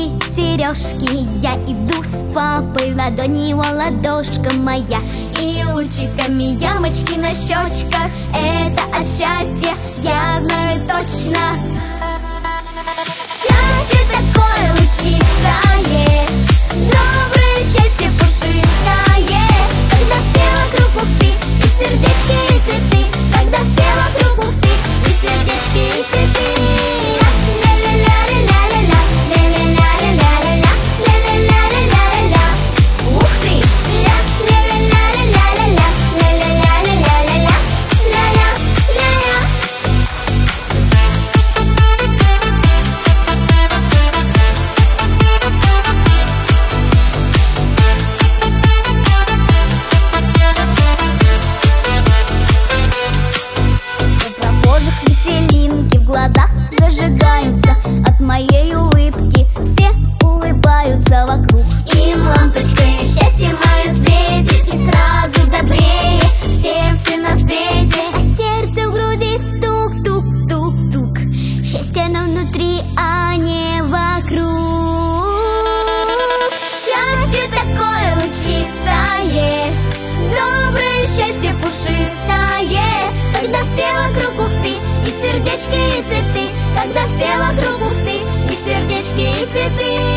сережки. Я иду с папой, в ладони его ладошка моя, и лучиками ямочки на щечках. Это от счастья, я знаю точно. Счастье такое лучистое, доброе счастье пушистое, когда все вокруг ухты, и сердечки, и цветы, когда все вокруг ухты, и сердечки, и цветы. Зажигаются от моей улыбки, все улыбаются вокруг. Им лампочкой счастье мое светит, и сразу добрее всем все на свете. А сердце в груди тук-тук-тук-тук. Счастье оно внутри, а не вокруг. Счастье такое лучистое, доброе счастье пушистое, когда все вокруг ухты, и сердечки, и цветы, когда все вокруг ухты, и сердечки, и цветы.